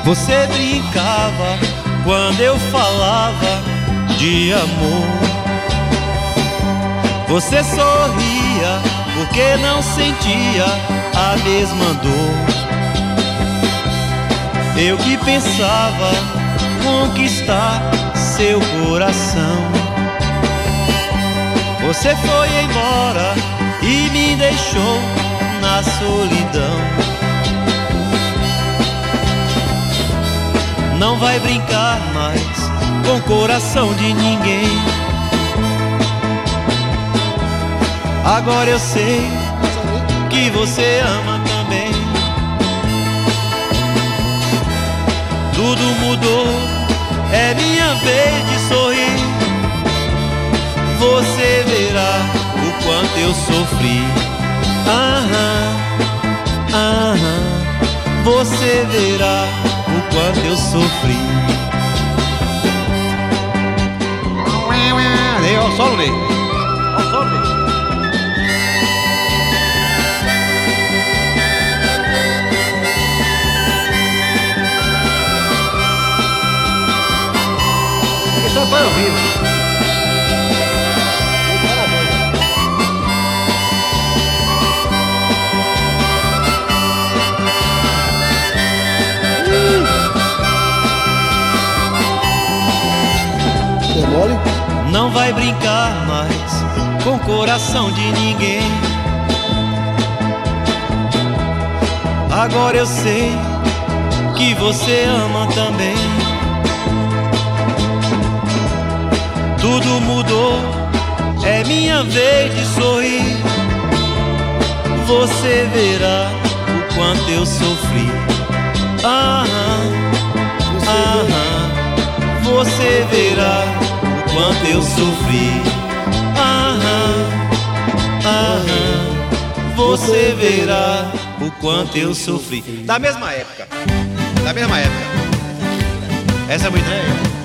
Você brincava quando eu falava de amor. Você sorria porque não sentia a mesma dor. Eu que pensava conquistar seu coração. Você foi embora e me deixou na solidão. Não vai brincar mais com o coração de ninguém. Agora eu sei que você ama também. Tudo mudou, é minha vez de sorrir. Você verá o quanto eu sofri. Você verá o quanto eu sofri. Olha o solo dele. Olha o solo dele. Isso vai ouvir. Não vai brincar mais com o coração de ninguém. Agora eu sei que você ama também. Tudo mudou, é minha vez de sorrir. Você verá o quanto eu sofri. Você verá quanto eu sofri. Você verá o quanto eu sofri. Da mesma época. Essa é muito estranha.